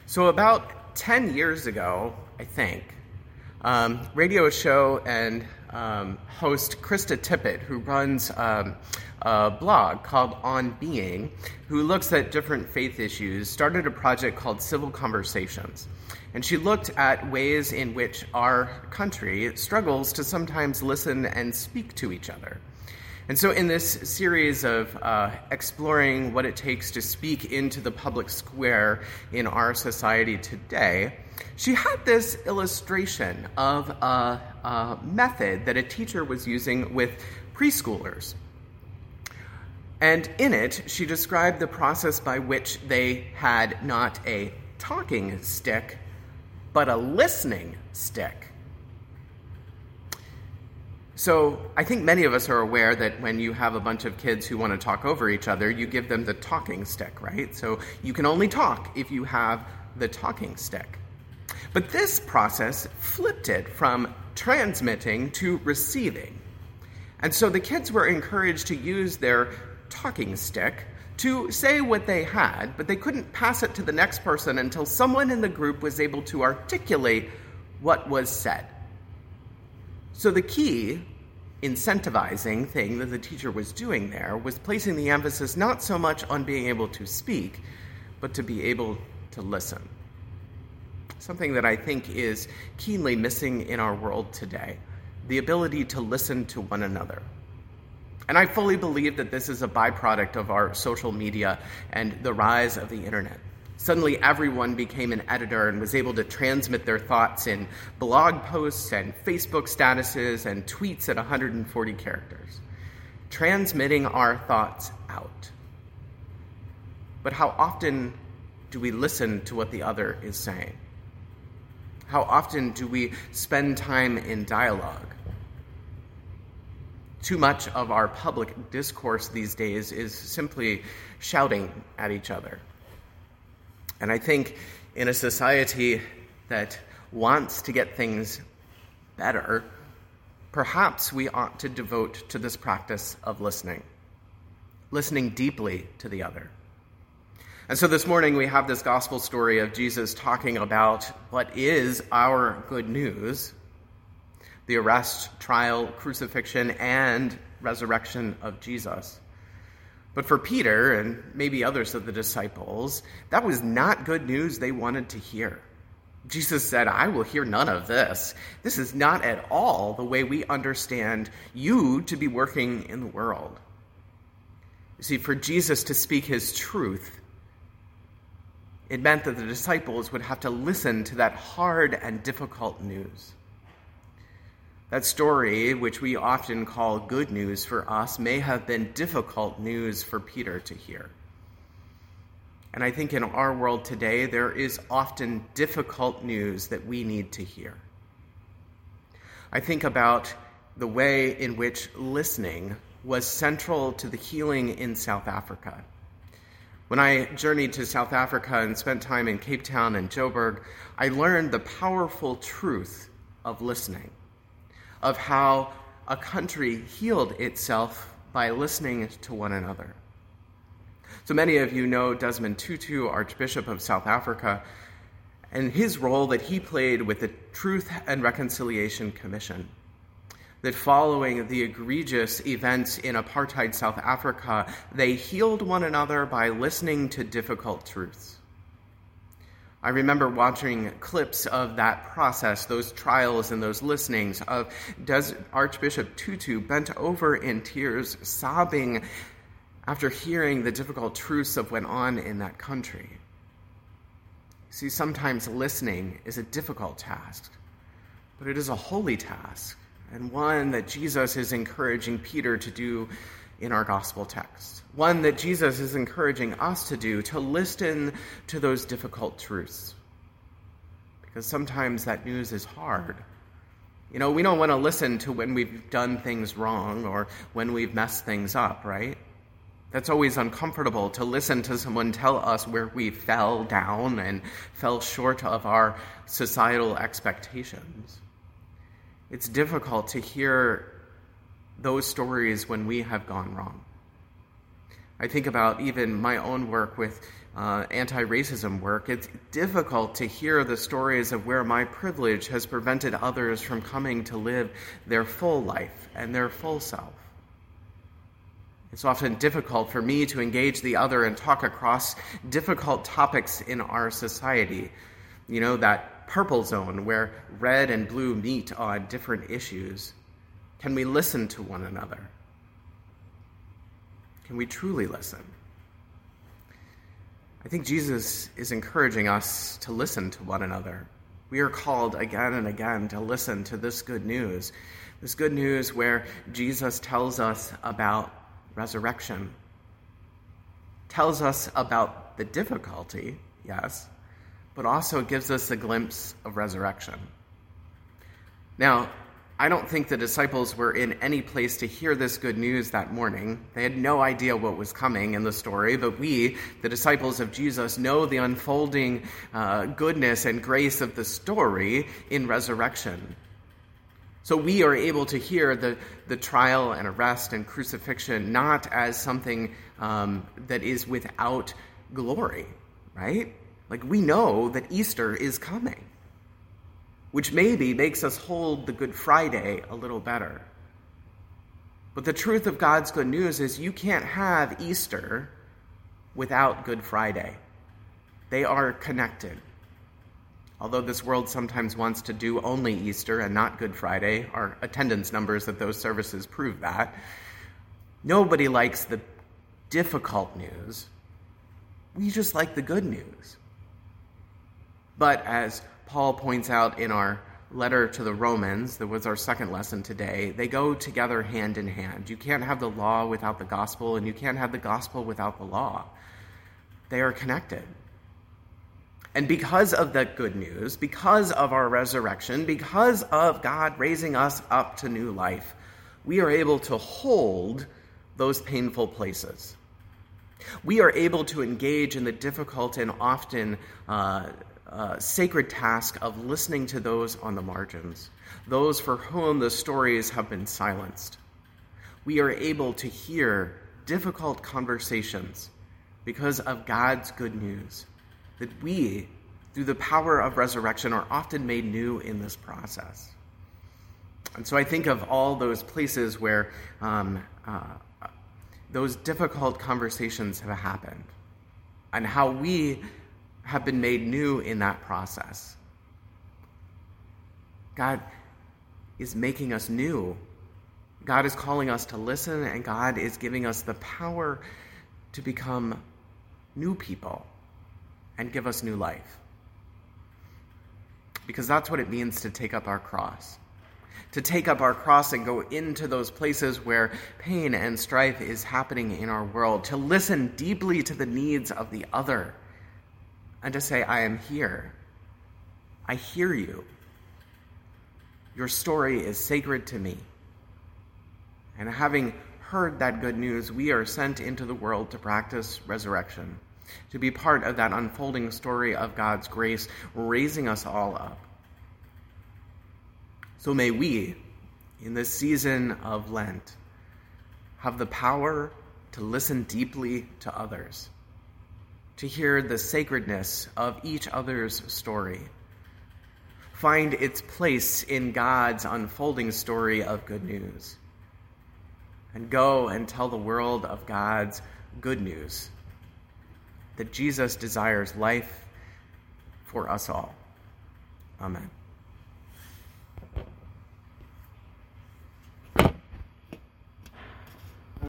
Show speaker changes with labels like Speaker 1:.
Speaker 1: So about 10 years ago, I think, radio show and host Krista Tippett, who runs a blog called On Being, who looks at different faith issues, started a project called Civil Conversations. And she looked at ways in which our country struggles to sometimes listen and speak to each other. And so in this series of exploring what it takes to speak into the public square in our society today, she had this illustration of a method that a teacher was using with preschoolers. And in it, she described the process by which they had not a talking stick, but a listening stick. So I think many of us are aware that when you have a bunch of kids who want to talk over each other, you give them the talking stick, right? So you can only talk if you have the talking stick. But this process flipped it from transmitting to receiving. And so the kids were encouraged to use their talking stick to say what they had, but they couldn't pass it to the next person until someone in the group was able to articulate what was said. So the key incentivizing thing that the teacher was doing there was placing the emphasis not so much on being able to speak, but to be able to listen. Something that I think is keenly missing in our world today, the ability to listen to one another. And I fully believe that this is a byproduct of our social media and the rise of the internet. Suddenly everyone became an editor and was able to transmit their thoughts in blog posts and Facebook statuses and tweets at 140 characters, transmitting our thoughts out. But how often do we listen to what the other is saying? How often do we spend time in dialogue? Too much of our public discourse these days is simply shouting at each other. And I think in a society that wants to get things better, perhaps we ought to devote to this practice of listening deeply to the other. And so this morning we have this gospel story of Jesus talking about what is our good news, the arrest, trial, crucifixion, and resurrection of Jesus. But for Peter and maybe others of the disciples, that was not good news they wanted to hear. Jesus said, "I will hear none of this. This is not at all the way we understand you to be working in the world." You see, for Jesus to speak his truth, it meant that the disciples would have to listen to that hard and difficult news. That story, which we often call good news for us, may have been difficult news for Peter to hear. And I think in our world today, there is often difficult news that we need to hear. I think about the way in which listening was central to the healing in South Africa. When I journeyed to South Africa and spent time in Cape Town and Joburg, I learned the powerful truth of listening, of how a country healed itself by listening to one another. So many of you know Desmond Tutu, Archbishop of South Africa, and his role that he played with the Truth and Reconciliation Commission. That following the egregious events in apartheid South Africa, they healed one another by listening to difficult truths. I remember watching clips of that process, those trials and those listenings of Archbishop Tutu bent over in tears, sobbing after hearing the difficult truths of what went on in that country. See, sometimes listening is a difficult task, but it is a holy task, and one that Jesus is encouraging Peter to do in our gospel text. One that Jesus is encouraging us to do, to listen to those difficult truths. Because sometimes that news is hard. You know, we don't want to listen to when we've done things wrong or when we've messed things up, right? That's always uncomfortable to listen to someone tell us where we fell down and fell short of our societal expectations. It's difficult to hear those stories when we have gone wrong. I think about even my own work with anti-racism work. It's difficult to hear the stories of where my privilege has prevented others from coming to live their full life and their full self. It's often difficult for me to engage the other and talk across difficult topics in our society. You know, that purple zone where red and blue meet on different issues. Can we listen to one another? Can we truly listen? I think Jesus is encouraging us to listen to one another. We are called again and again to listen to this good news where Jesus tells us about resurrection, tells us about the difficulty, yes, but also gives us a glimpse of resurrection. Now, I don't think the disciples were in any place to hear this good news that morning. They had no idea what was coming in the story, but we, the disciples of Jesus, know the unfolding goodness and grace of the story in resurrection. So we are able to hear the trial and arrest and crucifixion not as something that is without glory, right? Like, we know that Easter is coming, which maybe makes us hold the Good Friday a little better. But the truth of God's good news is you can't have Easter without Good Friday. They are connected. Although this world sometimes wants to do only Easter and not Good Friday, our attendance numbers at those services prove that. Nobody likes the difficult news. We just like the good news. But as Paul points out in our letter to the Romans, that was our second lesson today, they go together hand in hand. You can't have the law without the gospel, and you can't have the gospel without the law. They are connected. And because of that good news, because of our resurrection, because of God raising us up to new life, we are able to hold those painful places. We are able to engage in the difficult and often sacred task of listening to those on the margins, those for whom the stories have been silenced. We are able to hear difficult conversations because of God's good news, that we, through the power of resurrection, are often made new in this process. And so I think of all those places where those difficult conversations have happened and how we have been made new in that process. God is making us new. God is calling us to listen, and God is giving us the power to become new people and give us new life. Because that's what it means to take up our cross. To take up our cross and go into those places where pain and strife is happening in our world. To listen deeply to the needs of the other. And to say, I am here. I hear you. Your story is sacred to me. And having heard that good news, we are sent into the world to practice resurrection, to be part of that unfolding story of God's grace, raising us all up. So may we, in this season of Lent, have the power to listen deeply to others, to hear the sacredness of each other's story, find its place in God's unfolding story of good news, and go and tell the world of God's good news, that Jesus desires life for us all. Amen.